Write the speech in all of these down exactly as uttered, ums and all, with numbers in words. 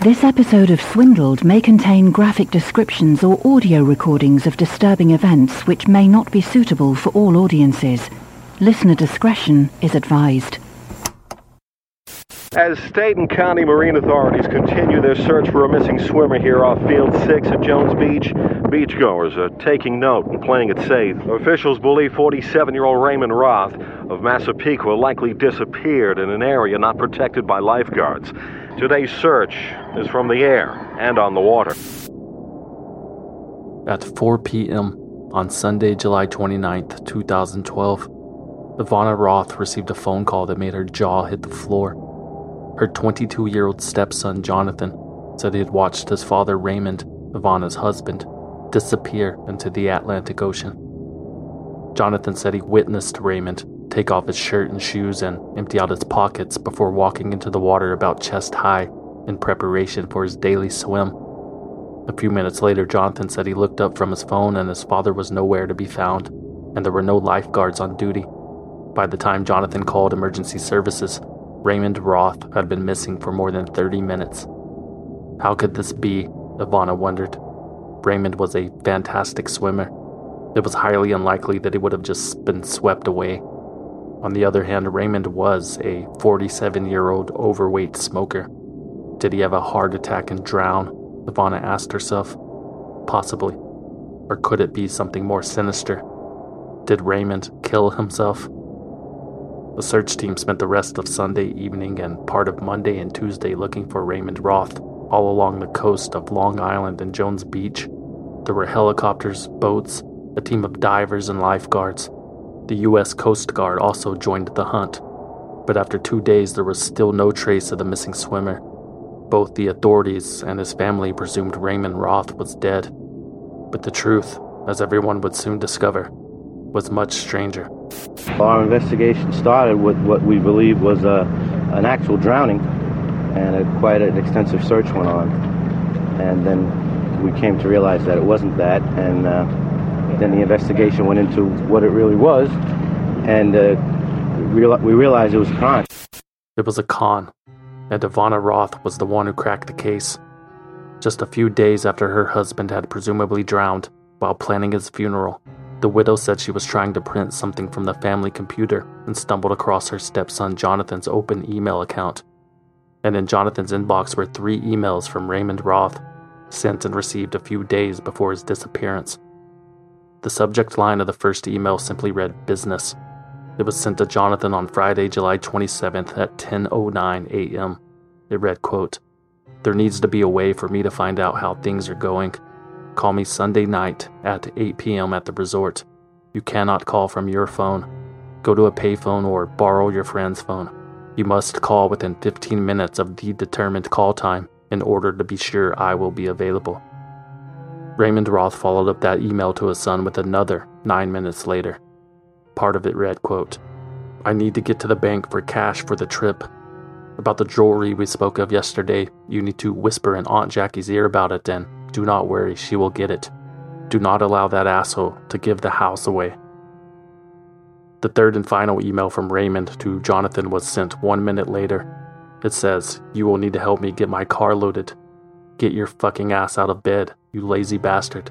This episode of Swindled may contain graphic descriptions or audio recordings of disturbing events which may not be suitable for all audiences. Listener discretion is advised. As state and county marine authorities continue their search for a missing swimmer here off Field six at Jones Beach, beachgoers are taking note and playing it safe. Officials believe forty-seven-year-old Raymond Roth of Massapequa likely disappeared in an area not protected by lifeguards. Today's search is from the air and on the water. At four p.m. on Sunday, July twenty-ninth, twenty twelve, Ivana Roth received a phone call that made her jaw hit the floor. Her twenty-two-year-old stepson, Jonathan, said he had watched his father, Raymond, Ivana's husband, disappear into the Atlantic Ocean. Jonathan said he witnessed Raymond take off his shirt and shoes and empty out his pockets before walking into the water about chest high in preparation for his daily swim. A few minutes later, Jonathan said he looked up from his phone and his father was nowhere to be found, and there were no lifeguards on duty. By the time Jonathan called emergency services, Raymond Roth had been missing for more than thirty minutes. How could this be? Ivana wondered. Raymond was a fantastic swimmer. It was highly unlikely that he would have just been swept away. On the other hand, Raymond was a forty-seven-year-old overweight smoker. Did he have a heart attack and drown? Ivana asked herself. Possibly. Or could it be something more sinister? Did Raymond kill himself? The search team spent the rest of Sunday evening and part of Monday and Tuesday looking for Raymond Roth all along the coast of Long Island and Jones Beach. There were helicopters, boats, a team of divers and lifeguards. The U S Coast Guard also joined the hunt. But after two days, there was still no trace of the missing swimmer. Both the authorities and his family presumed Raymond Roth was dead. But the truth, as everyone would soon discover, was much stranger. Our investigation started with what we believe was a, an actual drowning, and a, quite an extensive search went on. And then we came to realize that it wasn't that, and uh, then the investigation went into what it really was, and uh, we, real- we realized it was a crime. It was a con, and Ivana Roth was the one who cracked the case. Just a few days after her husband had presumably drowned while planning his funeral, the widow said she was trying to print something from the family computer and stumbled across her stepson Jonathan's open email account. And in Jonathan's inbox were three emails from Raymond Roth, sent and received a few days before his disappearance. The subject line of the first email simply read business. It was sent to Jonathan on Friday, July twenty-seventh at ten oh nine a.m. It read, quote, "There needs to be a way for me to find out how things are going. Call me Sunday night at eight p.m. at the resort. You cannot call from your phone. Go to a payphone or borrow your friend's phone. You must call within fifteen minutes of the determined call time in order to be sure I will be available." Raymond Roth followed up that email to his son with another nine minutes later. Part of it read, quote, "I need to get to the bank for cash for the trip. About the jewelry we spoke of yesterday, you need to whisper in Aunt Jackie's ear about it, and do not worry, she will get it. Do not allow that asshole to give the house away." The third and final email from Raymond to Jonathan was sent one minute later. It says, "You will need to help me get my car loaded. Get your fucking ass out of bed, you lazy bastard."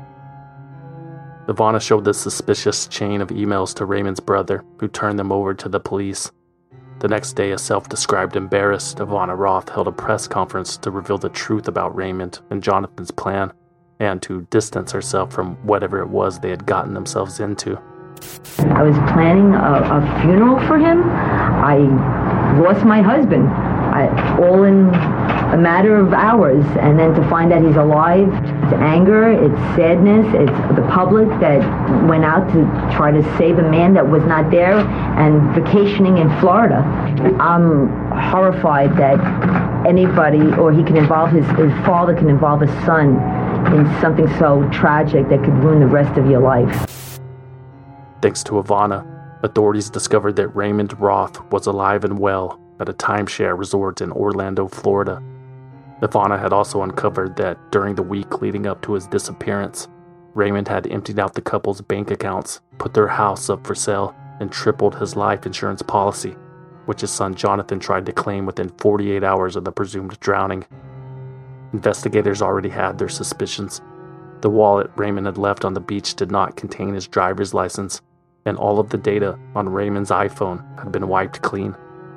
Ivana showed this suspicious chain of emails to Raymond's brother, who turned them over to the police. The next day, a self-described embarrassed Ivana Roth held a press conference to reveal the truth about Raymond and Jonathan's plan, and to distance herself from whatever it was they had gotten themselves into. I was planning a, a funeral for him. I lost my husband, I, all in a matter of hours, and then to find that he's alive, it's anger, it's sadness, it's the public that went out to try to save a man that was not there and vacationing in Florida. I'm horrified that anybody, or he can involve his, his father can involve his son in something so tragic that could ruin the rest of your life. Thanks to Ivana, authorities discovered that Raymond Roth was alive and well at a timeshare resort in Orlando, Florida. Ivana had also uncovered that during the week leading up to his disappearance, Raymond had emptied out the couple's bank accounts, put their house up for sale, and tripled his life insurance policy, which his son Jonathan tried to claim within forty-eight hours of the presumed drowning. Investigators already had their suspicions. The wallet Raymond had left on the beach did not contain his driver's license, and all of the data on Raymond's iPhone had been wiped clean.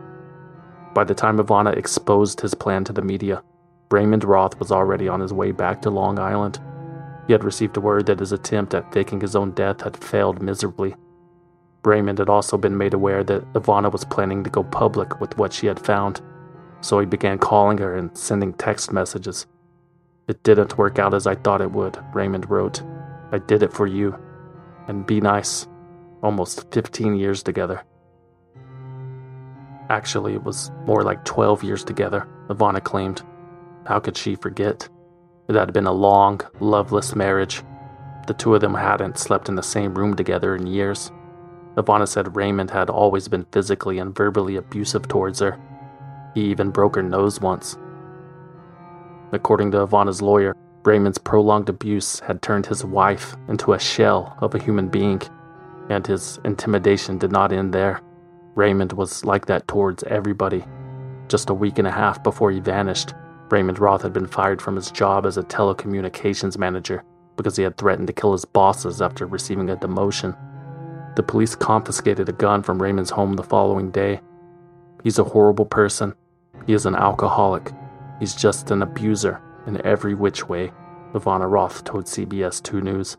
By the time Ivana exposed his plan to the media, Raymond Roth was already on his way back to Long Island. He had received word that his attempt at faking his own death had failed miserably. Raymond had also been made aware that Ivana was planning to go public with what she had found, so he began calling her and sending text messages. "It didn't work out as I thought it would," Raymond wrote. "I did it for you. And be nice. Almost fifteen years together." Actually, it was more like twelve years together, Ivana claimed. How could she forget? It had been a long, loveless marriage. The two of them hadn't slept in the same room together in years. Ivana said Raymond had always been physically and verbally abusive towards her. He even broke her nose once. According to Ivana's lawyer, Raymond's prolonged abuse had turned his wife into a shell of a human being, and his intimidation did not end there. Raymond was like that towards everybody. Just a week and a half before he vanished, Raymond Roth had been fired from his job as a telecommunications manager because he had threatened to kill his bosses after receiving a demotion. The police confiscated a gun from Raymond's home the following day. He's a horrible person. He is an alcoholic. He's just an abuser in every which way, Ivana Roth told C B S two News.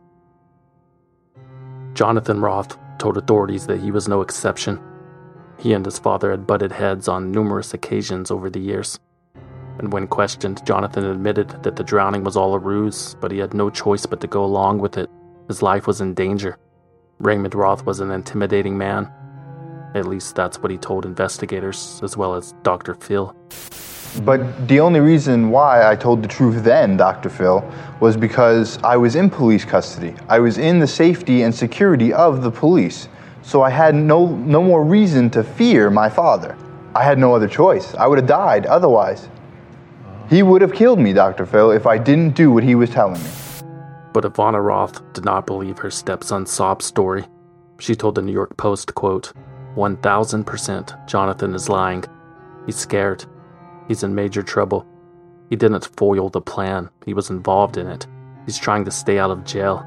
Jonathan Roth told authorities that he was no exception. He and his father had butted heads on numerous occasions over the years. And when questioned, Jonathan admitted that the drowning was all a ruse, but he had no choice but to go along with it. His life was in danger. Raymond Roth was an intimidating man. At least that's what he told investigators, as well as Doctor Phil. But the only reason why I told the truth then, Doctor Phil, was because I was in police custody. I was in the safety and security of the police. So I had no, no more reason to fear my father. I had no other choice. I would have died otherwise. He would have killed me, Doctor Phil, if I didn't do what he was telling me. But Ivana Roth did not believe her stepson's sob story. She told the New York Post, quote, one thousand percent Jonathan is lying. He's scared. He's in major trouble. He didn't foil the plan. He was involved in it. He's trying to stay out of jail.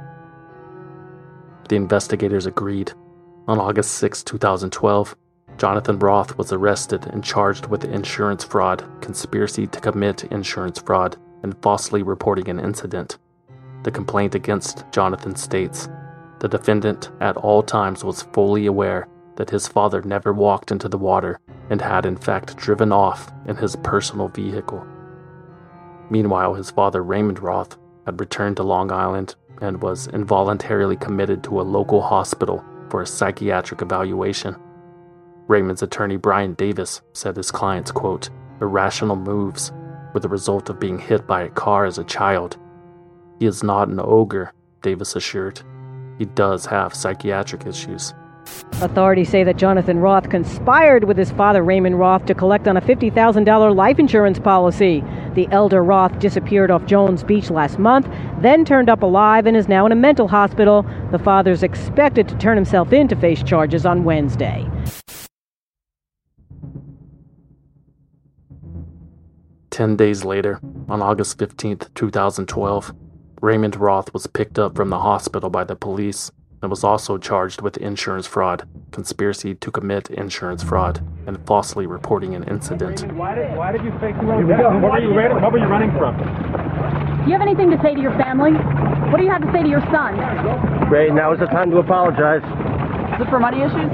The investigators agreed. On August sixth, twenty twelve, Jonathan Roth was arrested and charged with insurance fraud, conspiracy to commit insurance fraud, and falsely reporting an incident. The complaint against Jonathan states, the defendant at all times was fully aware that his father never walked into the water and had in fact driven off in his personal vehicle. Meanwhile, his father, Raymond Roth, had returned to Long Island and was involuntarily committed to a local hospital for a psychiatric evaluation. Raymond's attorney, Brian Davis, said his client's, quote, irrational moves were the result of being hit by a car as a child. He is not an ogre, Davis assured. He does have psychiatric issues. Authorities say that Jonathan Roth conspired with his father, Raymond Roth, to collect on a fifty thousand dollars life insurance policy. The elder Roth disappeared off Jones Beach last month, then turned up alive and is now in a mental hospital. The father's expected to turn himself in to face charges on Wednesday. Ten days later, on August fifteenth, twenty twelve, Raymond Roth was picked up from the hospital by the police and was also charged with insurance fraud, conspiracy to commit insurance fraud, and falsely reporting an incident. Raymond, why did, why did you fake your own death? What were you, what were you running from? Do you have anything to say to your family? What do you have to say to your son? Great, now is the time to apologize. Is it for money issues?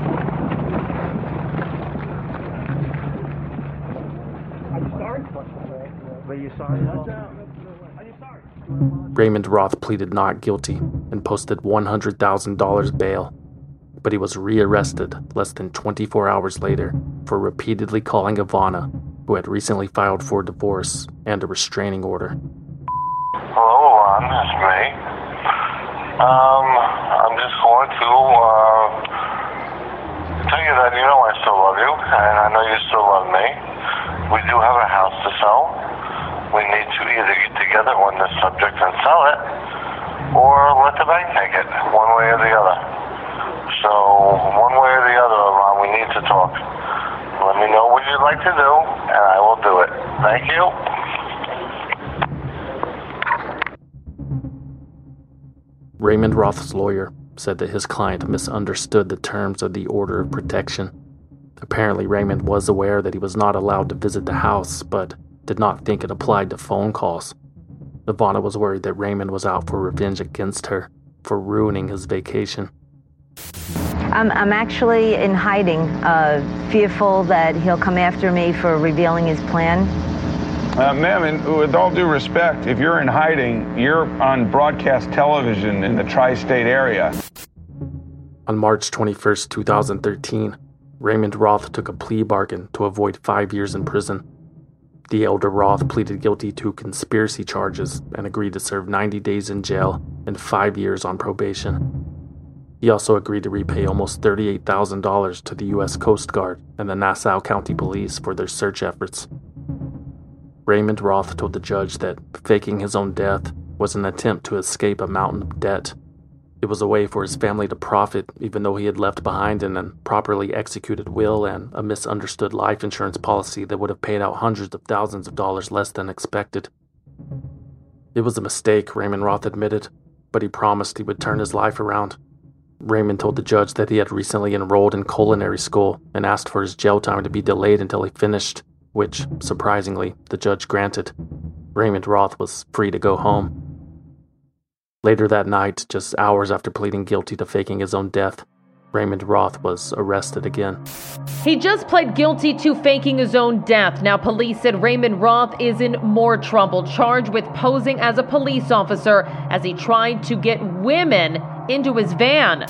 Are you sorry? Are you sorry? Are you sorry? Raymond Roth pleaded not guilty and posted one hundred thousand dollars bail, but he was rearrested less than twenty-four hours later for repeatedly calling Ivana, who had recently filed for divorce and a restraining order. Hello, Ron, it's me. Um, I'm just going to uh, tell you that you know I still love you, and I know you still love me. We do have a house to sell. We need to either get together on this subject and sell it, or let the bank take it, one way or the other. So, one way or the other, Ron, we need to talk. Let me know what you'd like to do, and I will do it. Thank you. Raymond Roth's lawyer said that his client misunderstood the terms of the order of protection. Apparently, Raymond was aware that he was not allowed to visit the house, but did not think it applied to phone calls. Ivana was worried that Raymond was out for revenge against her for ruining his vacation. I'm, I'm actually in hiding, uh, fearful that he'll come after me for revealing his plan. Uh, ma'am, and with all due respect, if you're in hiding, you're on broadcast television in the tri-state area. On March twenty-first, two thousand thirteen, Raymond Roth took a plea bargain to avoid five years in prison. The elder Roth pleaded guilty to conspiracy charges and agreed to serve ninety days in jail and five years on probation. He also agreed to repay almost thirty-eight thousand dollars to the U S Coast Guard and the Nassau County Police for their search efforts. Raymond Roth told the judge that faking his own death was an attempt to escape a mountain of debt. It was a way for his family to profit, even though he had left behind an improperly executed will and a misunderstood life insurance policy that would have paid out hundreds of thousands of dollars less than expected. It was a mistake, Raymond Roth admitted, but he promised he would turn his life around. Raymond told the judge that he had recently enrolled in culinary school and asked for his jail time to be delayed until he finished, which, surprisingly, the judge granted. Raymond Roth was free to go home. Later that night, just hours after pleading guilty to faking his own death, Raymond Roth was arrested again. He just pled guilty to faking his own death. Now, police said Raymond Roth is in more trouble, charged with posing as a police officer as he tried to get women into his van.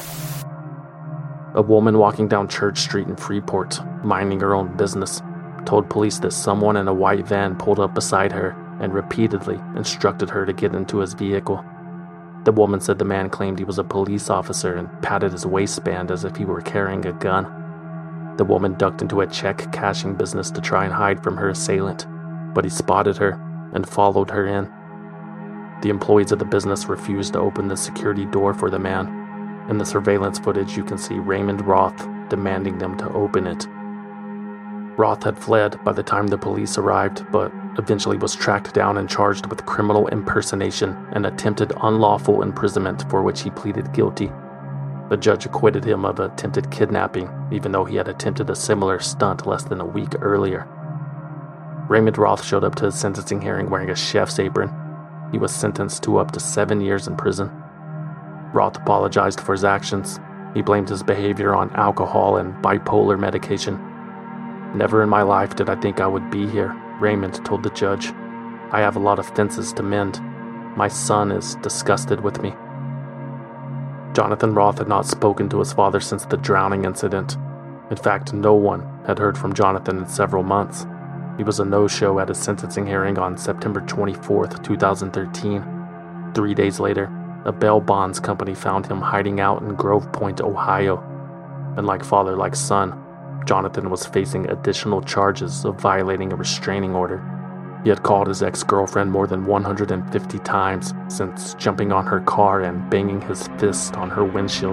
A woman walking down Church Street in Freeport, minding her own business, told police that someone in a white van pulled up beside her and repeatedly instructed her to get into his vehicle. The woman said the man claimed he was a police officer and patted his waistband as if he were carrying a gun. The woman ducked into a check cashing business to try and hide from her assailant, but he spotted her and followed her in. The employees of the business refused to open the security door for the man. In the surveillance footage, you can see Raymond Roth demanding them to open it. Roth had fled by the time the police arrived, but eventually was tracked down and charged with criminal impersonation and attempted unlawful imprisonment, for which he pleaded guilty. The judge acquitted him of attempted kidnapping, even though he had attempted a similar stunt less than a week earlier. Raymond Roth showed up to his sentencing hearing wearing a chef's apron. He was sentenced to up to seven years in prison. Roth apologized for his actions. He blamed his behavior on alcohol and bipolar medication. "Never in my life did I think I would be here," Raymond told the judge. "I have a lot of fences to mend. My son is disgusted with me." Jonathan Roth had not spoken to his father since the drowning incident. In fact, no one had heard from Jonathan in several months. He was a no-show at his sentencing hearing on September twenty-fourth, two thousand thirteen. Three days later, a bail bonds company found him hiding out in Grove Point, Ohio. And like father, like son, Jonathan was facing additional charges of violating a restraining order. He had called his ex-girlfriend more than one hundred fifty times since jumping on her car and banging his fist on her windshield.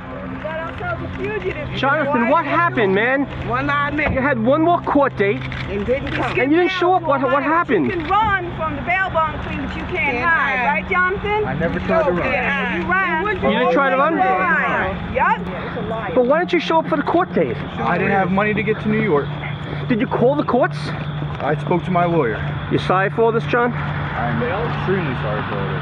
Jonathan, what happened, man? One eyed man. You had one more court date, and didn't come. And you didn't show up. What what happened? You can run from the bail bond queen, but you can't, can't hide, hide, right, Jonathan? I never tried to run. You run. You didn't try to run? Yup. But why didn't you show up for the court date? I didn't have money to get to New York. Did you call the courts? I spoke to my lawyer. You sorry for all this, John? I'm extremely sorry for all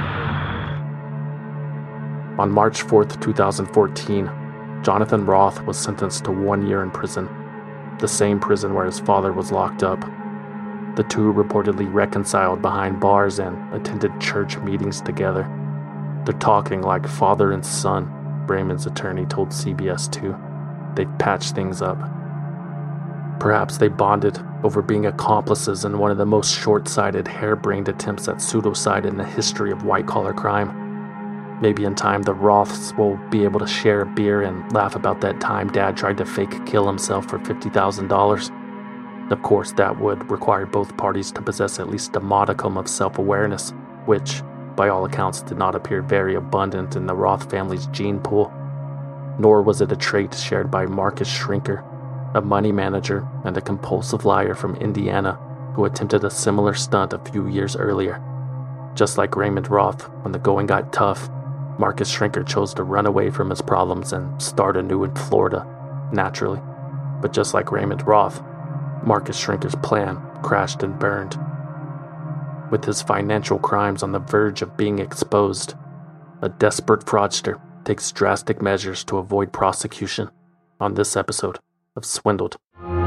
this. On March fourth, two thousand fourteen, Jonathan Roth was sentenced to one year in prison, the same prison where his father was locked up. The two reportedly reconciled behind bars and attended church meetings together. They're talking like father and son, Raymond's attorney told C B S two. They'd patched things up. Perhaps they bonded over being accomplices in one of the most short-sighted, harebrained attempts at pseudocide in the history of white-collar crime. Maybe in time the Roths will be able to share a beer and laugh about that time Dad tried to fake kill himself for fifty thousand dollars. Of course, that would require both parties to possess at least a modicum of self-awareness, which, by all accounts, did not appear very abundant in the Roth family's gene pool. Nor was it a trait shared by Marcus Schrinker, a money manager and a compulsive liar from Indiana who attempted a similar stunt a few years earlier. Just like Raymond Roth, when the going got tough, Marcus Schrinker chose to run away from his problems and start anew in Florida, naturally. But just like Raymond Roth, Marcus Schrinker's plan crashed and burned. With his financial crimes on the verge of being exposed, a desperate fraudster takes drastic measures to avoid prosecution on this episode of Swindled.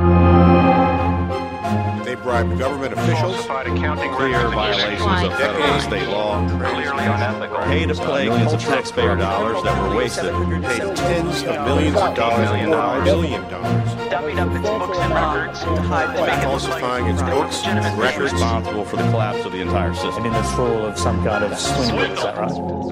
They bribed government officials, clear violations of federal and state law, pay to play millions of taxpayer dollars that were wasted, paid tens of millions of dollars, million dollars, billion dollars, dummied up its books and records, by falsifying its books and records, responsible for the collapse of the entire system. And in this role of some kind of swindler, is that right?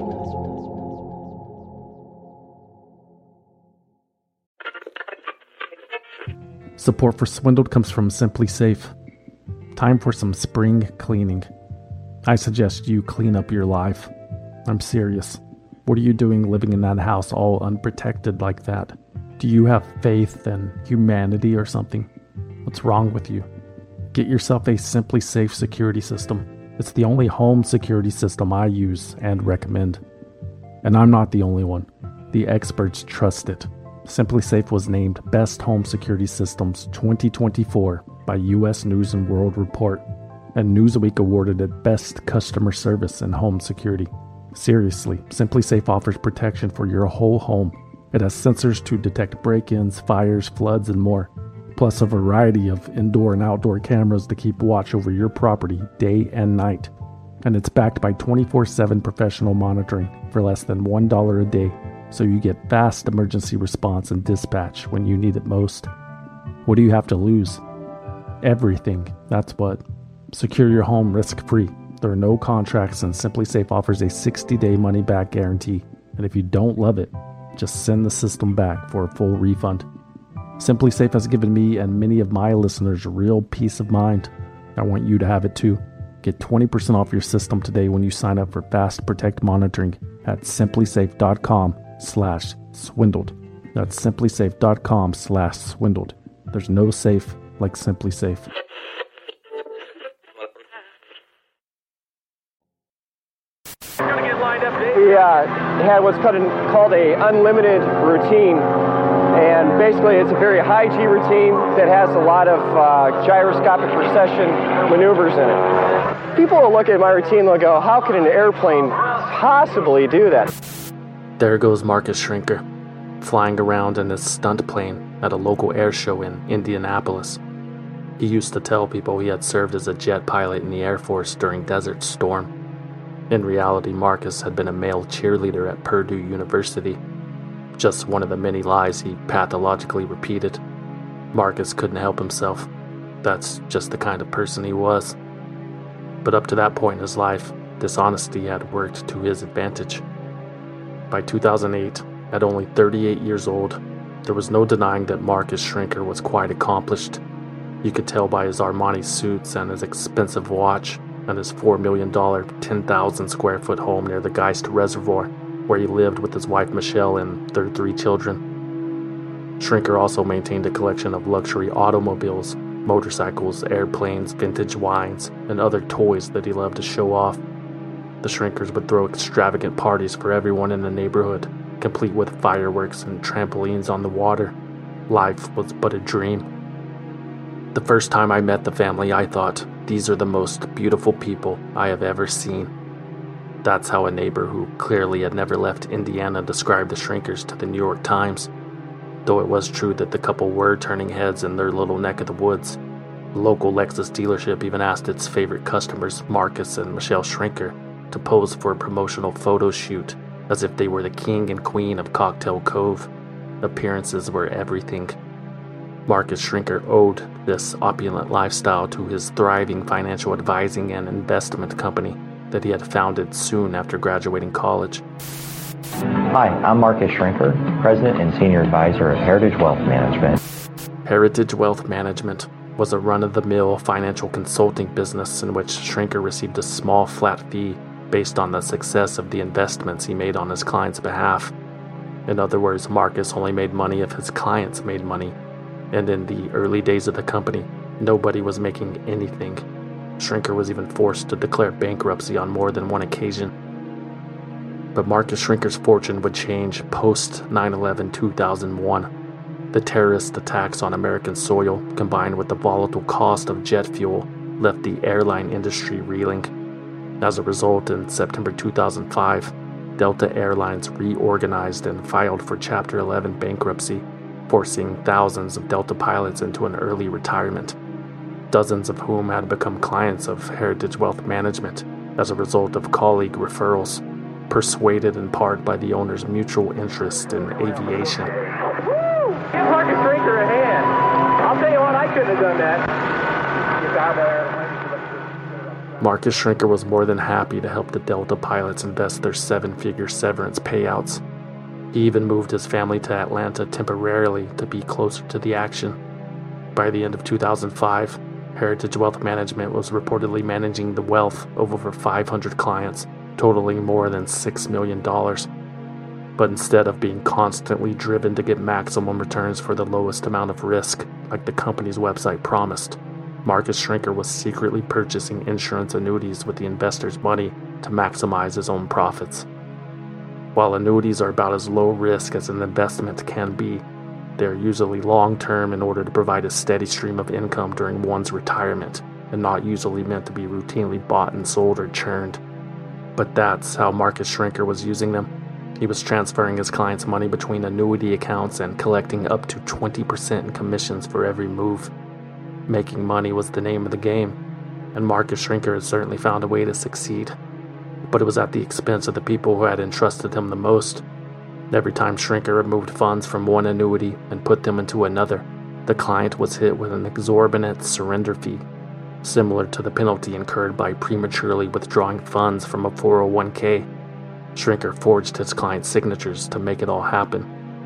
Support for Swindled comes from Simply Safe. Time for some spring cleaning. I suggest you clean up your life. I'm serious. What are you doing living in that house all unprotected like that? Do you have faith in humanity or something? What's wrong with you? Get yourself a Simply Safe security system. It's the only home security system I use and recommend. And I'm not the only one. The experts trust it. Simply Safe was named Best Home Security Systems twenty twenty-four by U S News and World Report, and Newsweek awarded it Best Customer Service in Home Security. Seriously, Simply Safe offers protection for your whole home. It has sensors to detect break-ins, fires, floods, and more, plus a variety of indoor and outdoor cameras to keep watch over your property day and night. And it's backed by twenty-four seven professional monitoring for less than one dollar a day, so you get fast emergency response and dispatch when you need it most. What do you have to lose? Everything, that's what. Secure your home risk-free. There are no contracts, and Simply Safe offers a sixty-day money-back guarantee. And if you don't love it, just send the system back for a full refund. Simply Safe has given me and many of my listeners real peace of mind. I want you to have it too. Get twenty percent off your system today when you sign up for Fast Protect monitoring at simplysafe.com slash swindled. That's simplysafe.com slash swindled. There's no safe like Simply Safe. We uh, had what's called a unlimited routine, and basically it's a very high G routine that has a lot of uh, gyroscopic precession maneuvers in it. People will look at my routine and they'll go, how could an airplane possibly do that? There goes Marcus Schrinker, flying around in his stunt plane at a local air show in Indianapolis. He used to tell people he had served as a jet pilot in the Air Force during Desert Storm. In reality, Marcus had been a male cheerleader at Purdue University. Just one of the many lies he pathologically repeated. Marcus couldn't help himself. That's just the kind of person he was. But up to that point in his life, dishonesty had worked to his advantage. By two thousand eight, at only thirty-eight years old, there was no denying that Marcus Schrinker was quite accomplished. You could tell by his Armani suits and his expensive watch, and his four million dollars, ten thousand square foot home near the Geist Reservoir, where he lived with his wife Michelle and their three children. Schrinker also maintained a collection of luxury automobiles, motorcycles, airplanes, vintage wines, and other toys that he loved to show off. The Schrinkers would throw extravagant parties for everyone in the neighborhood, complete with fireworks and trampolines on the water. Life was but a dream. The first time I met the family, I thought, these are the most beautiful people I have ever seen. That's how a neighbor who clearly had never left Indiana described the Schrinkers to the New York Times. Though it was true that the couple were turning heads in their little neck of the woods. The local Lexus dealership even asked its favorite customers, Marcus and Michelle Schrinker, to pose for a promotional photo shoot, as if they were the king and queen of Cocktail Cove. Appearances were everything. Marcus Schrinker owed this opulent lifestyle to his thriving financial advising and investment company that he had founded soon after graduating college. Hi, I'm Marcus Schrinker, President and Senior Advisor of Heritage Wealth Management. Heritage Wealth Management was a run-of-the-mill financial consulting business in which Schrinker received a small flat fee based on the success of the investments he made on his clients' behalf. In other words, Marcus only made money if his clients made money. And in the early days of the company, nobody was making anything. Schrinker was even forced to declare bankruptcy on more than one occasion. But Marcus Schrinker's fortune would change post nine eleven two thousand one. The terrorist attacks on American soil, combined with the volatile cost of jet fuel, left the airline industry reeling. As a result, in September two thousand five, Delta Airlines reorganized and filed for Chapter eleven bankruptcy, forcing thousands of Delta pilots into an early retirement, dozens of whom had become clients of Heritage Wealth Management as a result of colleague referrals, persuaded in part by the owner's mutual interest in aviation. Woo! Give Marcus Schrinker a hand. I'll tell you what, I couldn't have done that. Get out there. Marcus Schrinker was more than happy to help the Delta pilots invest their seven-figure severance payouts. He even moved his family to Atlanta temporarily to be closer to the action. By the end of two thousand five, Heritage Wealth Management was reportedly managing the wealth of over five hundred clients, totaling more than six million dollars. But instead of being constantly driven to get maximum returns for the lowest amount of risk, like the company's website promised, Marcus Schrinker was secretly purchasing insurance annuities with the investors' money to maximize his own profits. While annuities are about as low risk as an investment can be, they are usually long-term in order to provide a steady stream of income during one's retirement, and not usually meant to be routinely bought and sold or churned. But that's how Marcus Schrinker was using them. He was transferring his clients' money between annuity accounts and collecting up to twenty percent in commissions for every move. Making money was the name of the game, and Marcus Schrinker had certainly found a way to succeed. But it was at the expense of the people who had entrusted him the most. Every time Schrinker had moved funds from one annuity and put them into another, the client was hit with an exorbitant surrender fee, similar to the penalty incurred by prematurely withdrawing funds from a four oh one k. Schrinker forged his clients' signatures to make it all happen.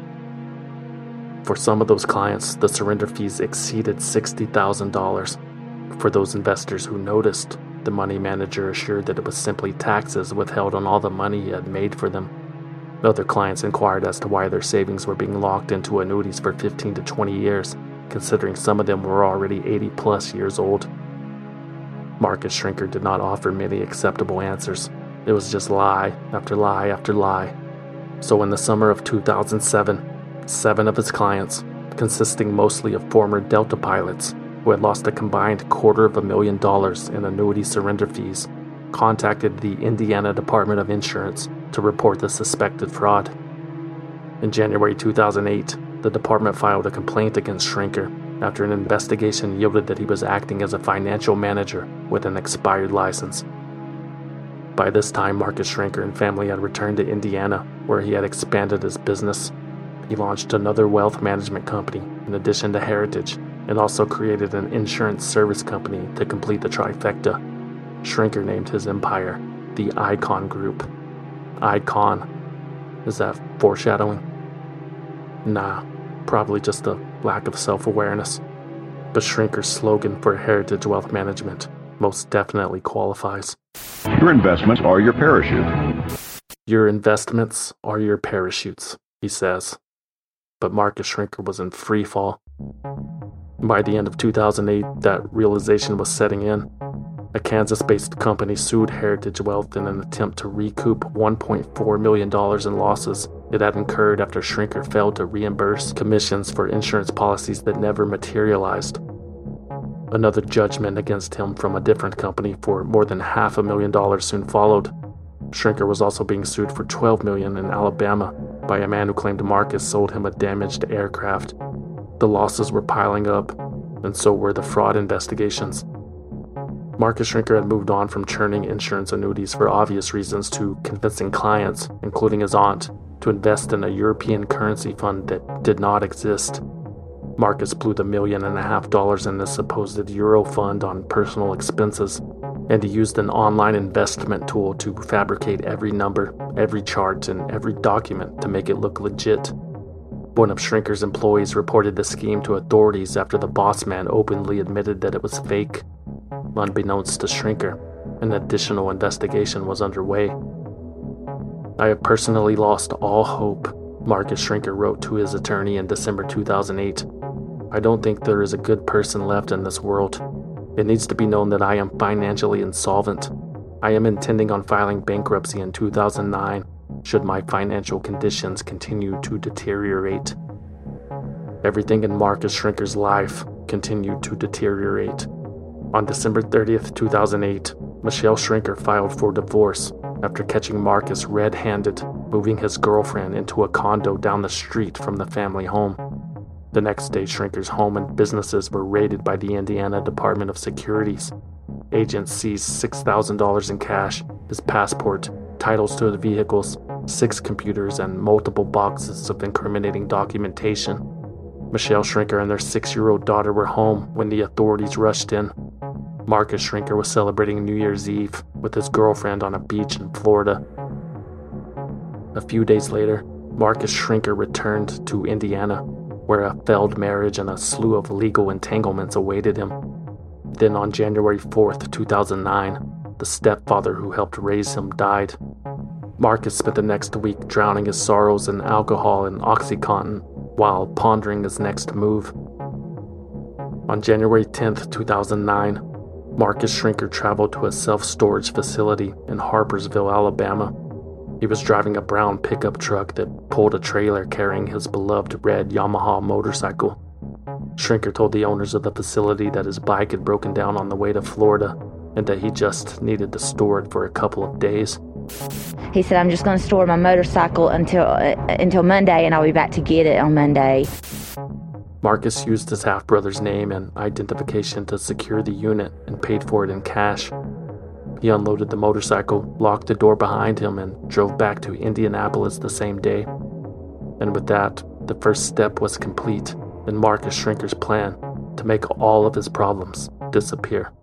For some of those clients, the surrender fees exceeded sixty thousand dollars. For those investors who noticed, the money manager assured that it was simply taxes withheld on all the money he had made for them. Other clients inquired as to why their savings were being locked into annuities for fifteen to twenty years, considering some of them were already eighty plus years old. Marcus Schrinker did not offer many acceptable answers. It was just lie after lie after lie. So in the summer of two thousand seven, seven of his clients, consisting mostly of former Delta pilots who had lost a combined quarter of a million dollars in annuity surrender fees, contacted the Indiana Department of Insurance to report the suspected fraud. In January two thousand eight, the department filed a complaint against Schrinker after an investigation yielded that he was acting as a financial manager with an expired license. By this time, Marcus Schrinker and family had returned to Indiana, where he had expanded his business. He launched another wealth management company in addition to Heritage, and also created an insurance service company to complete the trifecta. Schrinker named his empire the Icon Group. Icon. Is that foreshadowing? Nah, probably just a lack of self-awareness. But Schrinker's slogan for Heritage Wealth Management most definitely qualifies. Your investments are your parachute. Your investments are your parachutes, he says. But Marcus Schrinker was in free fall. By the end of two thousand eight, that realization was setting in. A Kansas-based company sued Heritage Wealth in an attempt to recoup one point four million dollars in losses it had incurred after Schrinker failed to reimburse commissions for insurance policies that never materialized. Another judgment against him from a different company for more than half a million dollars soon followed. Schrinker was also being sued for twelve million dollars in Alabama by a man who claimed Marcus sold him a damaged aircraft. The losses were piling up, and so were the fraud investigations. Marcus Schrinker had moved on from churning insurance annuities for obvious reasons to convincing clients, including his aunt, to invest in a European currency fund that did not exist. Marcus blew the million and a half dollars in this supposed Euro fund on personal expenses, and he used an online investment tool to fabricate every number, every chart, and every document to make it look legit. One of Schrinker's employees reported the scheme to authorities after the boss man openly admitted that it was fake. Unbeknownst to Schrinker, an additional investigation was underway. I have personally lost all hope, Marcus Schrinker wrote to his attorney in December two thousand eight. I don't think there is a good person left in this world. It needs to be known that I am financially insolvent. I am intending on filing bankruptcy in two thousand nine, should my financial conditions continue to deteriorate. Everything in Marcus Shrinker's life continued to deteriorate. On December thirtieth, two thousand eight, Michelle Shrinker filed for divorce after catching Marcus red-handed moving his girlfriend into a condo down the street from the family home. The next day, Shrinker's home and businesses were raided by the Indiana Department of Securities. Agents seized six thousand dollars in cash, his passport, titles to the vehicles, six computers, and multiple boxes of incriminating documentation. Michelle Shrinker and their six-year-old daughter were home when the authorities rushed in. Marcus Shrinker was celebrating New Year's Eve with his girlfriend on a beach in Florida. A few days later, Marcus Shrinker returned to Indiana, where a failed marriage and a slew of legal entanglements awaited him. Then on January fourth, two thousand nine, the stepfather who helped raise him died. Marcus spent the next week drowning his sorrows in alcohol and OxyContin while pondering his next move. On January tenth, two thousand nine, Marcus Shrinker traveled to a self-storage facility in Harpersville, Alabama. He was driving a brown pickup truck that pulled a trailer carrying his beloved red Yamaha motorcycle. Shrinker told the owners of the facility that his bike had broken down on the way to Florida and that he just needed to store it for a couple of days. He said, I'm just going to store my motorcycle until uh, until Monday, and I'll be back to get it on Monday. Marcus used his half-brother's name and identification to secure the unit and paid for it in cash. He unloaded the motorcycle, locked the door behind him, and drove back to Indianapolis the same day. And with that, the first step was complete in Marcus Shrinker's plan to make all of his problems disappear.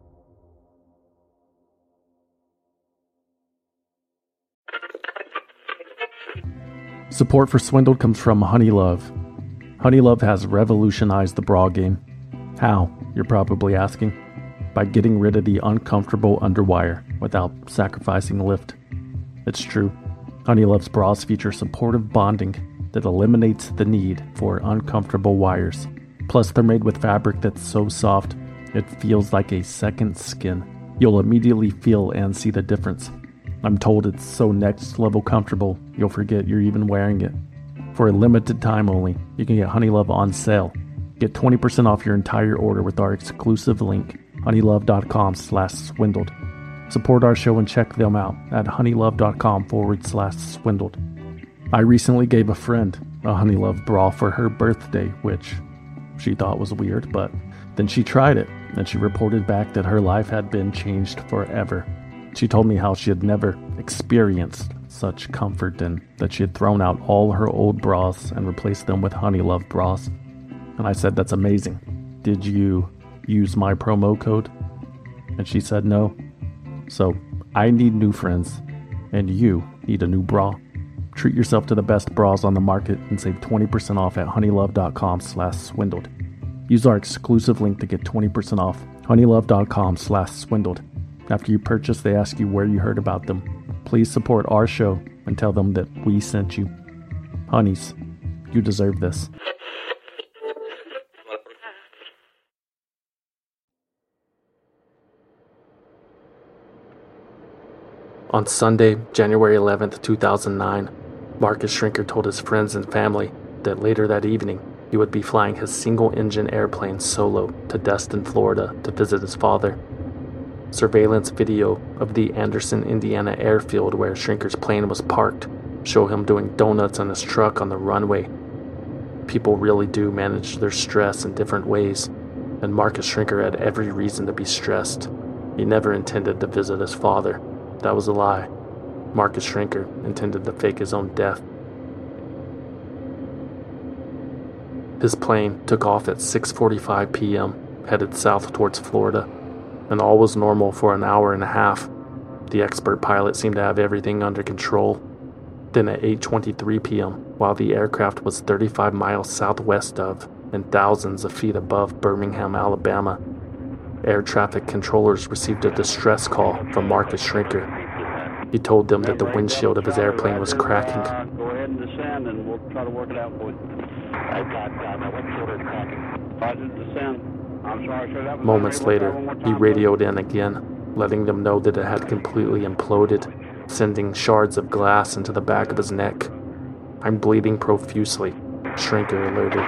Support for Swindled comes from Honeylove. Honeylove has revolutionized the bra game. How, you're probably asking? By getting rid of the uncomfortable underwire without sacrificing lift. It's true. Honeylove's bras feature supportive bonding that eliminates the need for uncomfortable wires. Plus, they're made with fabric that's so soft, it feels like a second skin. You'll immediately feel and see the difference. I'm told it's so next level comfortable, you'll forget you're even wearing it. For a limited time only, you can get Honeylove on sale. Get twenty percent off your entire order with our exclusive link, honeylove.com slash swindled. Support our show and check them out at honeylove.com forward slash swindled. I recently gave a friend a Honeylove bra for her birthday, which she thought was weird, but then she tried it, and she reported back that her life had been changed forever. She told me how she had never experienced such comfort and that she had thrown out all her old bras and replaced them with Honeylove bras. And I said, that's amazing. Did you use my promo code? And she said no. So I need new friends, and you need a new bra. Treat yourself to the best bras on the market and save twenty percent off at honeylove.com slash swindled. Use our exclusive link to get twenty percent off, honeylove.com slash swindled. After you purchase, they ask you where you heard about them. Please support our show and tell them that we sent you. Honeys, you deserve this. On Sunday, January eleventh, two thousand nine, Marcus Shrinker told his friends and family that later that evening he would be flying his single-engine airplane solo to Destin, Florida to visit his father. Surveillance video of the Anderson, Indiana airfield where Shrinker's plane was parked show him doing donuts on his truck on the runway. People really do manage their stress in different ways, and Marcus Shrinker had every reason to be stressed. He never intended to visit his father. That was a lie. Marcus Shrinker intended to fake his own death. His plane took off at six forty-five p.m., headed south towards Florida, and all was normal for an hour and a half. The expert pilot seemed to have everything under control. Then at eight twenty-three p.m., while the aircraft was thirty-five miles southwest of and thousands of feet above Birmingham, Alabama, air traffic controllers received a distress call from Marcus Shrinker. He told them that the windshield of his airplane was cracking. Uh, go ahead and descend, and we'll try to work it out for you. I got uh, my windshield is cracking. Roger, descend. I'm sorry, sir. That was Moments later, he radioed in again, letting them know that it had completely imploded. sending shards of glass into the back of his neck. "I'm bleeding profusely," Shrinker alerted.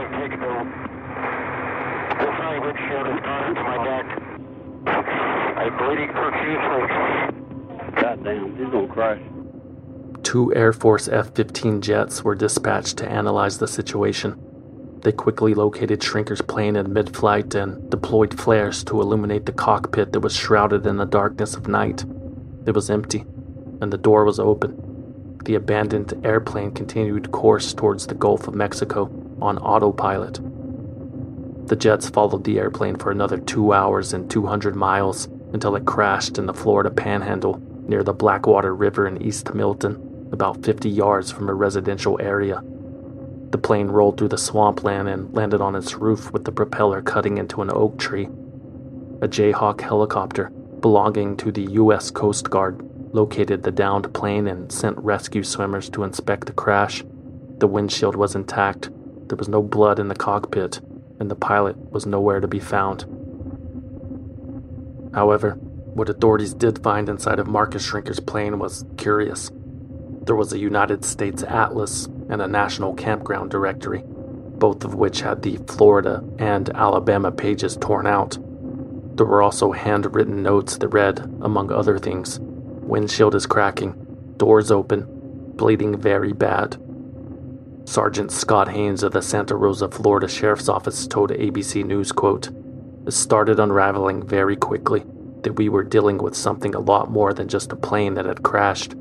I'm bleeding profusely. Goddamn, he's gonna crash. Two Air Force F fifteen jets were dispatched to analyze the situation. They quickly located Shrinker's plane in mid-flight and deployed flares to illuminate the cockpit that was shrouded in the darkness of night. It was empty, and the door was open. The abandoned airplane continued course towards the Gulf of Mexico on autopilot. The jets followed the airplane for another two hours and two hundred miles until it crashed in the Florida Panhandle near the Blackwater River in East Milton, about fifty yards from a residential area. The plane rolled through the swampland and landed on its roof with the propeller cutting into an oak tree. A Jayhawk helicopter belonging to the U S Coast Guard located the downed plane and sent rescue swimmers to inspect the crash. The windshield was intact, there was no blood in the cockpit, and the pilot was nowhere to be found. However, what authorities did find inside of Marcus Shrinker's plane was curious. There was a United States Atlas and a National Campground Directory, both of which had the Florida and Alabama pages torn out. There were also handwritten notes that read, among other things, "Windshield is cracking, doors open, bleeding very bad." Sergeant Scott Haynes of the Santa Rosa, Florida Sheriff's Office told A B C News, quote, "It started unraveling very quickly that we were dealing with something a lot more than just a plane that had crashed."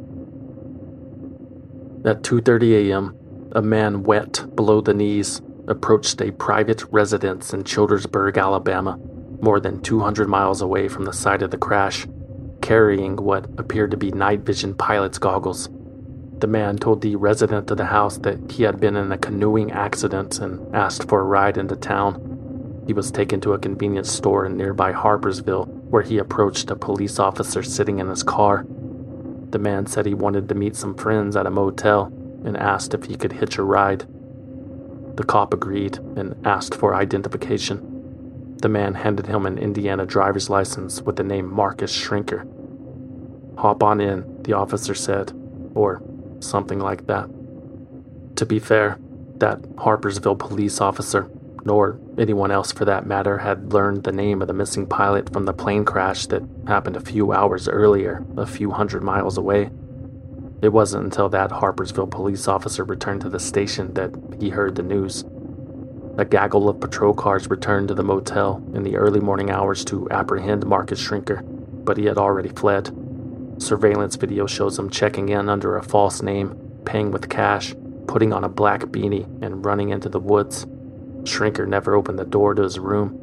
At two thirty a.m., a man wet below the knees approached a private residence in Childersburg, Alabama, more than two hundred miles away from the site of the crash, carrying what appeared to be night vision pilot's goggles. The man told the resident of the house that he had been in a canoeing accident and asked for a ride into town. He was taken to a convenience store in nearby Harpersville, where he approached a police officer sitting in his car. The man said he wanted to meet some friends at a motel and asked if he could hitch a ride. The cop agreed and asked for identification. The man handed him an Indiana driver's license with the name Marcus Shrinker. "Hop on in," the officer said, or something like that. To be fair, that Harpersville police officer, nor anyone else for that matter, had learned the name of the missing pilot from the plane crash that happened a few hours earlier, a few hundred miles away. It wasn't until that Harpersville police officer returned to the station that he heard the news. A gaggle of patrol cars returned to the motel in the early morning hours to apprehend Marcus Shrinker, but he had already fled. Surveillance video shows him checking in under a false name, paying with cash, putting on a black beanie, and running into the woods. Shrinker never opened the door to his room.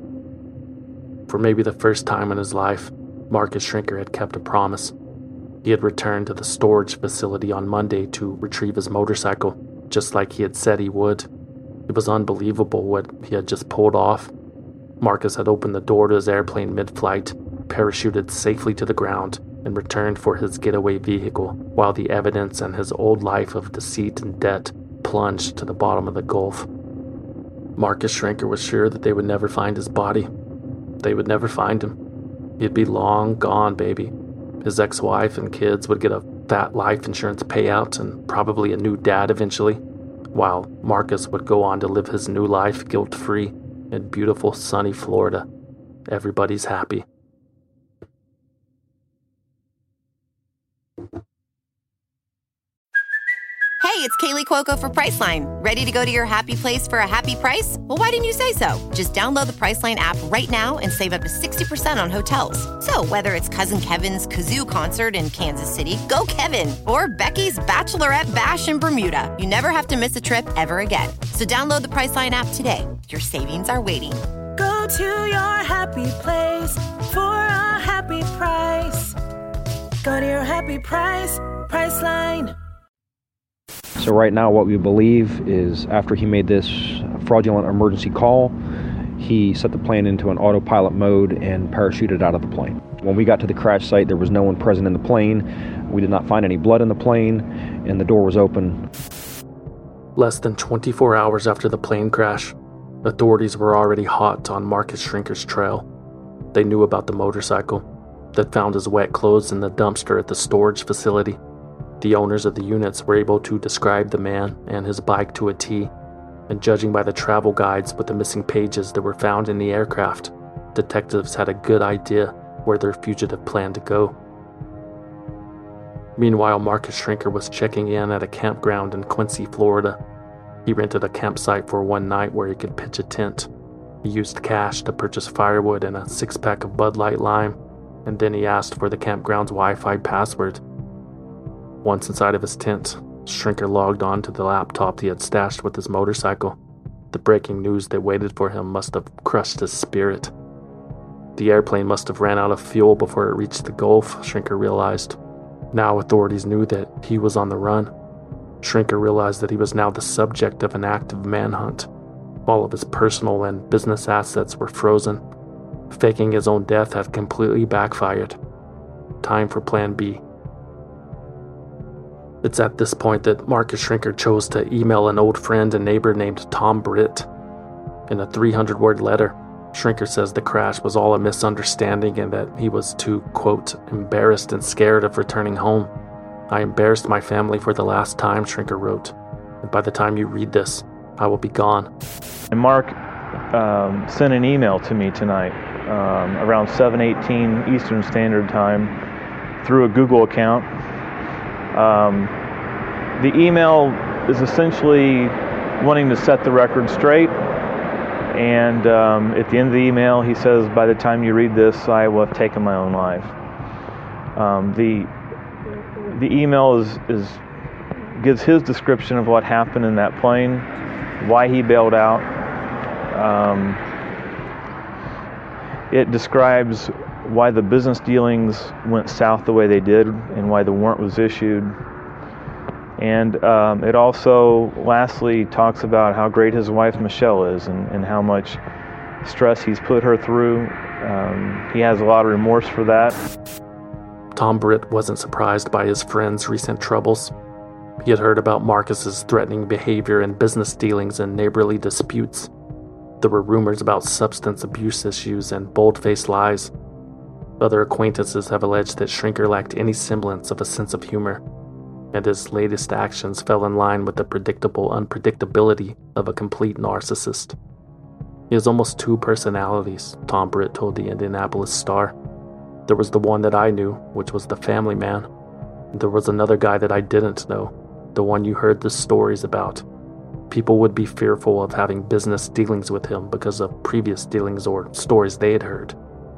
For maybe the first time in his life, Marcus Shrinker had kept a promise. He had returned to the storage facility on Monday to retrieve his motorcycle, just like he had said he would. It was unbelievable what he had just pulled off. Marcus had opened the door to his airplane mid-flight, parachuted safely to the ground, and returned for his getaway vehicle, while the evidence and his old life of deceit and debt plunged to the bottom of the Gulf. Marcus Shrinker was sure that they would never find his body. They would never find him. He'd be long gone, baby. His ex-wife and kids would get a fat life insurance payout and probably a new dad eventually, while Marcus would go on to live his new life guilt-free in beautiful sunny Florida. Everybody's happy. Hey, it's Kaylee Cuoco for Priceline. Ready to go to your happy place for a happy price? Well, why didn't you say so? Just download the Priceline app right now and save up to sixty percent on hotels. So whether it's Cousin Kevin's Kazoo Concert in Kansas City, go Kevin, or Becky's Bachelorette Bash in Bermuda, you never have to miss a trip ever again. So download the Priceline app today. Your savings are waiting. Go to your happy place for a happy price. Go to your happy price, Priceline. So right now what we believe is after he made this fraudulent emergency call, he set the plane into an autopilot mode and parachuted out of the plane. When we got to the crash site, there was no one present in the plane. We did not find any blood in the plane, and the door was open. Less than twenty-four hours after the plane crash, authorities were already hot on Marcus Shrinker's trail. They knew about the motorcycle. that found his wet clothes in the dumpster at the storage facility. The owners of the units were able to describe the man and his bike to a T, and judging by the travel guides with the missing pages that were found in the aircraft, detectives had a good idea where their fugitive planned to go. Meanwhile, Marcus Schrenker was checking in at a campground in Quincy, Florida. He rented a campsite for one night where he could pitch a tent. He used cash to purchase firewood and a six-pack of Bud Light Lime, and then he asked for the campground's Wi-Fi password. Once inside of his tent, Schrenker logged on to the laptop he had stashed with his motorcycle. The breaking news that waited for him must have crushed his spirit. The airplane must have ran out of fuel before it reached the Gulf, Schrenker realized. Now authorities knew that he was on the run. Schrenker realized that he was now the subject of an active manhunt. All of his personal and business assets were frozen. Faking his own death had completely backfired. Time for Plan B. It's at this point that Marcus Schrenker chose to email an old friend and neighbor named Tom Britt. In a three hundred word letter, Schrenker says the crash was all a misunderstanding and that he was too, quote, embarrassed and scared of returning home. I embarrassed my family for the last time, Schrenker wrote, and by the time you read this, I will be gone. And Mark um, sent an email to me tonight um, around seven eighteen Eastern Standard Time through a Google account. Um, the email is essentially wanting to set the record straight, and um, at the end of the email he says, by the time you read this, I will have taken my own life. Um, the the email is, is gives his description of what happened in that plane, why he bailed out. Um, it describes why the business dealings went south the way they did and why the warrant was issued. And um, it also, lastly, talks about how great his wife Michelle is and, and how much stress he's put her through. Um, he has a lot of remorse for that. Tom Britt wasn't surprised by his friend's recent troubles. He had heard about Marcus's threatening behavior and business dealings and neighborly disputes. There were rumors about substance abuse issues and bold-faced lies. Other acquaintances have alleged that Schrenker lacked any semblance of a sense of humor, and his latest actions fell in line with the predictable unpredictability of a complete narcissist. He has almost two personalities, Tom Britt told the Indianapolis Star. There was the one that I knew, which was the family man. There was another guy that I didn't know, the one you heard the stories about. People would be fearful of having business dealings with him because of previous dealings or stories they had heard.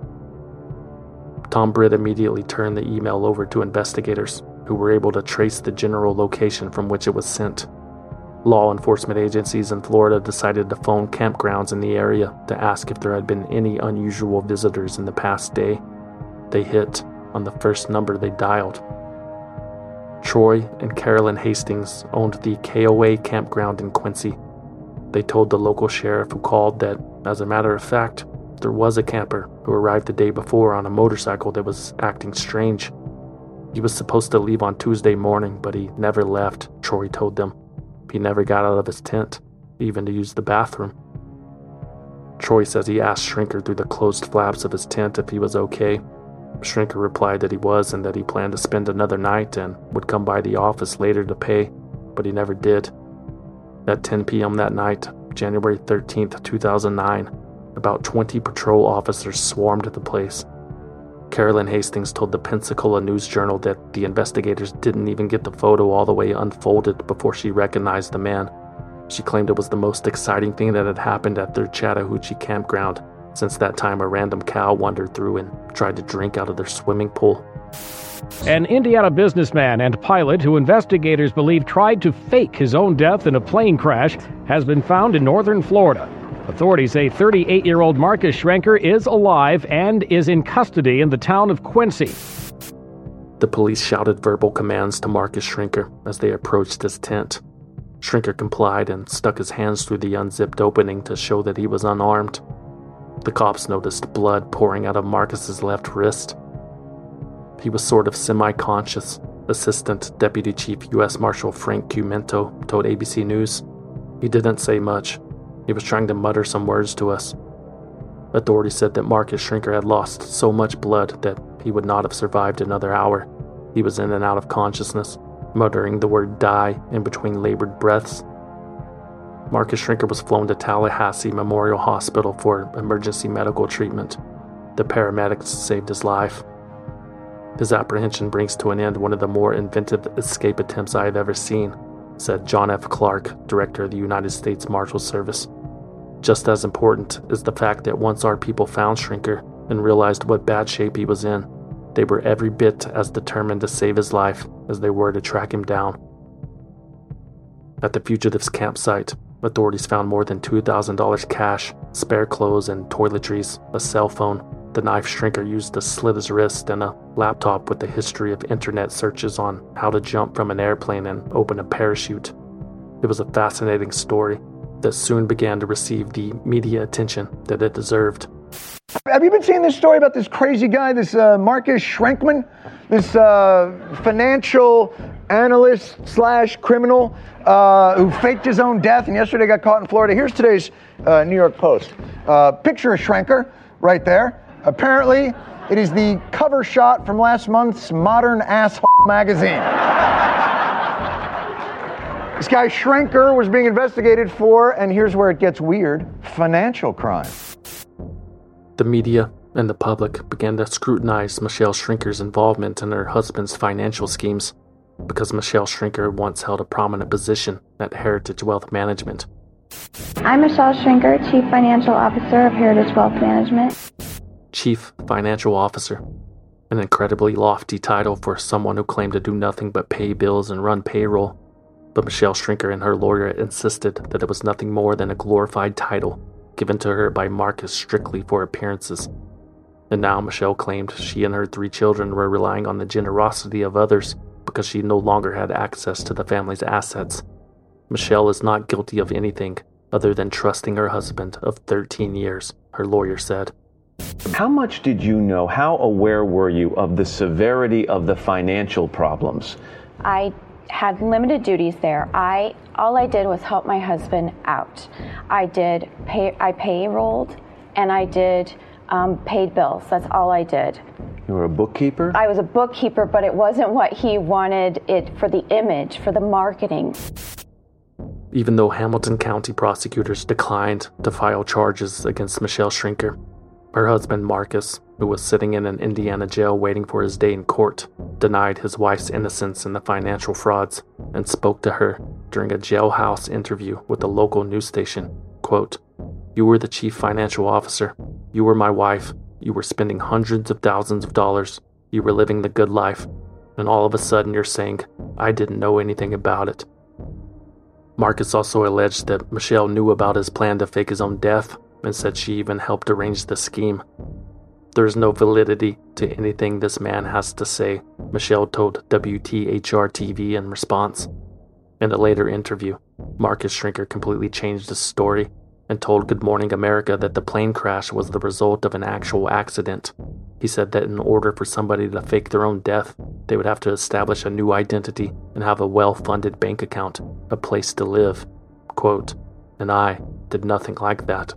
Tom Britt immediately turned the email over to investigators, who were able to trace the general location from which it was sent. Law enforcement agencies in Florida decided to phone campgrounds in the area to ask if there had been any unusual visitors in the past day. They hit on the first number they dialed. Troy and Carolyn Hastings owned the K O A campground in Quincy. They told the local sheriff who called that, as a matter of fact, there was a camper who arrived the day before on a motorcycle that was acting strange. He was supposed to leave on Tuesday morning, but he never left, Troy told them. He never got out of his tent, even to use the bathroom. Troy says he asked Schrenker through the closed flaps of his tent if he was okay. Schrenker replied that he was and that he planned to spend another night and would come by the office later to pay, but he never did. At ten p.m. that night, January thirteenth, two thousand nine, about twenty patrol officers swarmed the place. Carolyn Hastings told the Pensacola News-Journal that the investigators didn't even get the photo all the way unfolded before she recognized the man. She claimed it was the most exciting thing that had happened at their Chattahoochee campground since that time a random cow wandered through and tried to drink out of their swimming pool. An Indiana businessman and pilot who investigators believe tried to fake his own death in a plane crash has been found in northern Florida. Authorities say thirty-eight-year-old Marcus Schrenker is alive and is in custody in the town of Quincy. The police shouted verbal commands to Marcus Schrenker as they approached his tent. Schrenker complied and stuck his hands through the unzipped opening to show that he was unarmed. The cops noticed blood pouring out of Marcus's left wrist. He was sort of semi-conscious, Assistant Deputy Chief U S Marshal Frank Cumento told A B C News. He didn't say much. He was trying to mutter some words to us. Authorities said that Marcus Schrenker had lost so much blood that he would not have survived another hour. He was in and out of consciousness, muttering the word die in between labored breaths. Marcus Schrenker was flown to Tallahassee Memorial Hospital for emergency medical treatment. The paramedics saved his life. His apprehension brings to an end one of the more inventive escape attempts I have ever seen, said John F. Clark, director of the United States Marshal Service. Just as important is the fact that once our people found Schrenker and realized what bad shape he was in, they were every bit as determined to save his life as they were to track him down. At the fugitive's campsite, authorities found more than two thousand dollars cash, spare clothes and toiletries, a cell phone, the knife Schrenker used to slit his wrist, and a laptop with a history of internet searches on how to jump from an airplane and open a parachute. It was a fascinating story that soon began to receive the media attention that it deserved. Have you been seeing this story about this crazy guy, this uh, Marcus Schrenkman, this uh, financial analyst slash criminal uh, who faked his own death and yesterday got caught in Florida? Here's today's uh, New York Post. Uh, picture of Schrenker right there. Apparently, it is the cover shot from last month's Modern Asshole magazine. This guy Schrenker was being investigated for, and here's where it gets weird, financial crime. The media and the public began to scrutinize Michelle Schrenker's involvement in her husband's financial schemes because Michelle Schrenker once held a prominent position at Heritage Wealth Management. I'm Michelle Schrenker, Chief Financial Officer of Heritage Wealth Management. Chief Financial Officer, an incredibly lofty title for someone who claimed to do nothing but pay bills and run payroll. But Michelle Schrenker and her lawyer insisted that it was nothing more than a glorified title given to her by Marcus strictly for appearances. And now Michelle claimed she and her three children were relying on the generosity of others because she no longer had access to the family's assets. Michelle is not guilty of anything other than trusting her husband of thirteen years, her lawyer said. How much did you know, how aware were you of the severity of the financial problems? I had limited duties there. I all I did was help my husband out. I did pay. I payrolled, and I did um, paid bills. That's all I did. You were a bookkeeper? I was a bookkeeper, but it wasn't what he wanted it for the image, for the marketing. Even though Hamilton County prosecutors declined to file charges against Michelle Schrenker, her husband Marcus, who was sitting in an Indiana jail waiting for his day in court, denied his wife's innocence in the financial frauds and spoke to her during a jailhouse interview with a local news station. Quote, "You were the chief financial officer. You were my wife. You were spending hundreds of thousands of dollars. You were living the good life. And all of a sudden you're saying, I didn't know anything about it." Marcus also alleged that Michelle knew about his plan to fake his own death and said she even helped arrange the scheme. There is no validity to anything this man has to say, Michelle told W T H R T V in response. In a later interview, Marcus Schrenker completely changed his story and told Good Morning America that the plane crash was the result of an actual accident. He said that in order for somebody to fake their own death, they would have to establish a new identity and have a well-funded bank account, a place to live. Quote, "And I did nothing like that."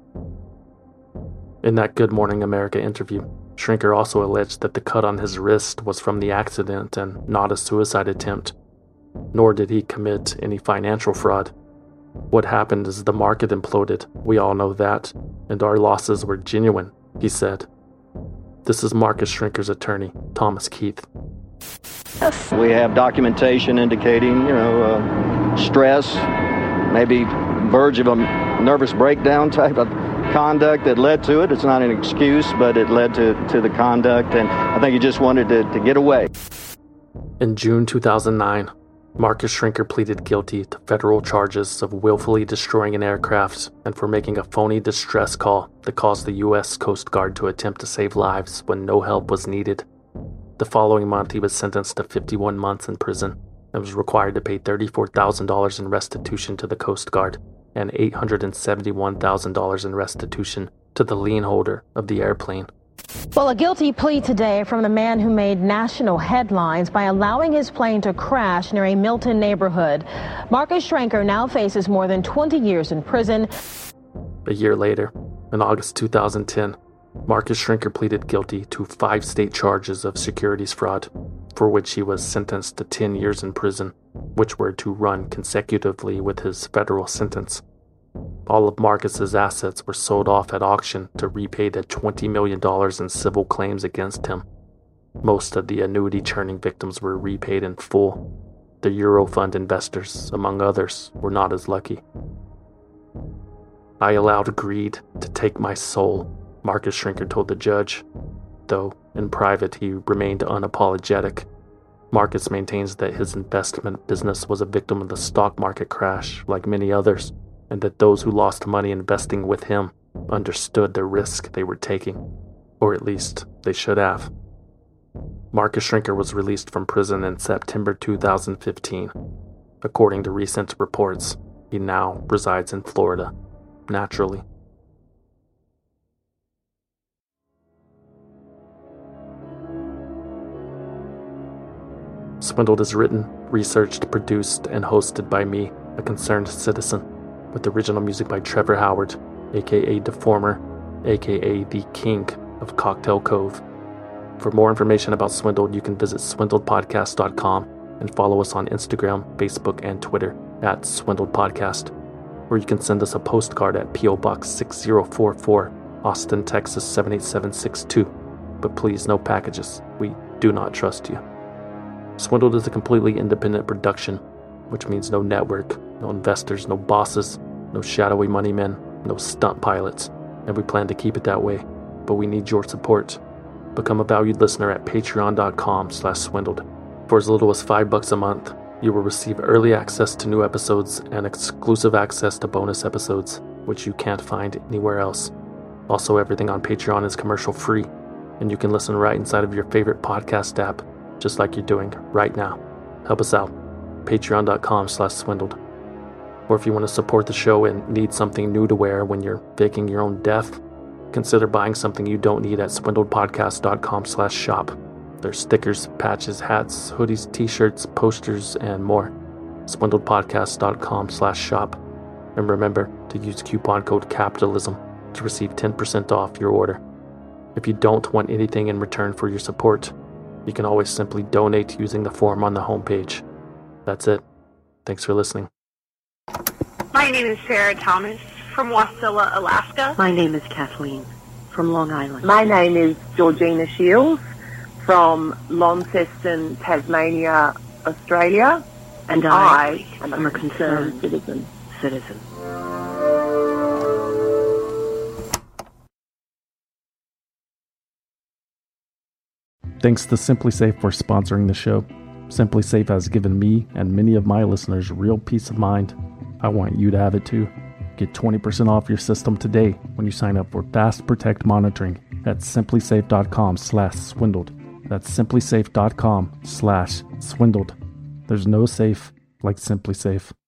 In that Good Morning America interview, Schrenker also alleged that the cut on his wrist was from the accident and not a suicide attempt. Nor did he commit any financial fraud. What happened is the market imploded, we all know that, and our losses were genuine, he said. This is Marcus Schrenker's attorney, Thomas Keith. We have documentation indicating, you know, uh, stress, maybe verge of a nervous breakdown type of conduct that led to it. It's not an excuse, but it led to, to the conduct, and I think he just wanted to, to get away. In June two thousand nine, Marcus Schrenker pleaded guilty to federal charges of willfully destroying an aircraft and for making a phony distress call that caused the U S Coast Guard to attempt to save lives when no help was needed. The following month, he was sentenced to fifty-one months in prison and was required to pay thirty-four thousand dollars in restitution to the Coast Guard and eight hundred seventy-one thousand dollars in restitution to the lien holder of the airplane. Well, a guilty plea today from the man who made national headlines by allowing his plane to crash near a Milton neighborhood. Marcus Schrenker now faces more than twenty years in prison. A year later, in August two thousand ten, Marcus Schrenker pleaded guilty to five state charges of securities fraud, for which he was sentenced to ten years in prison, which were to run consecutively with his federal sentence. All of Marcus's assets were sold off at auction to repay the twenty million dollars in civil claims against him. Most of the annuity churning victims were repaid in full. The Eurofund investors, among others, were not as lucky. I allowed greed to take my soul, Marcus Schrenker told the judge, though in private he remained unapologetic. Marcus maintains that his investment business was a victim of the stock market crash, like many others, and that those who lost money investing with him understood the risk they were taking, or at least they should have. Marcus Schrenker was released from prison in September two thousand fifteen. According to recent reports, he now resides in Florida, naturally. Swindled is written, researched, produced, and hosted by me, a concerned citizen, with original music by Trevor Howard, aka Deformer, aka the King of Cocktail Cove. For more information about Swindled, you can visit swindled podcast dot com and follow us on Instagram, Facebook, and Twitter at Swindled Podcast. Or you can send us a postcard at P O Box six zero four four, Austin, Texas seven eight seven six two. But please, no packages. We do not trust you. Swindled is a completely independent production, which means no network, no investors, no bosses, no shadowy money men, no stunt pilots, and we plan to keep it that way, but we need your support. Become a valued listener at patreon dot com slash swindled. For as little as five bucks a month, you will receive early access to new episodes and exclusive access to bonus episodes, which you can't find anywhere else. Also, everything on Patreon is commercial free, and you can listen right inside of your favorite podcast app, just like you're doing right now. Help us out. patreon dot com slash swindled. Or if you want to support the show and need something new to wear when you're faking your own death, consider buying something you don't need at swindled podcast dot com slash shop. There's stickers, patches, hats, hoodies, t-shirts, posters, and more. swindled podcast dot com slash shop. And remember to use coupon code CAPITALISM to receive ten percent off your order. If you don't want anything in return for your support, you can always simply donate using the form on the homepage. That's it. Thanks for listening. My name is Sarah Thomas from Wasilla, Alaska. My name is Kathleen from Long Island. My name is Georgina Shields from Launceston, Tasmania, Australia. And I, I am a concerned citizen. citizen. Thanks to SimpliSafe for sponsoring the show. SimpliSafe has given me and many of my listeners real peace of mind. I want you to have it too. Get twenty percent off your system today when you sign up for Fast Protect monitoring at simplysafe dot com slash swindled. That's simplysafe dot com slash swindled. There's no safe like SimpliSafe.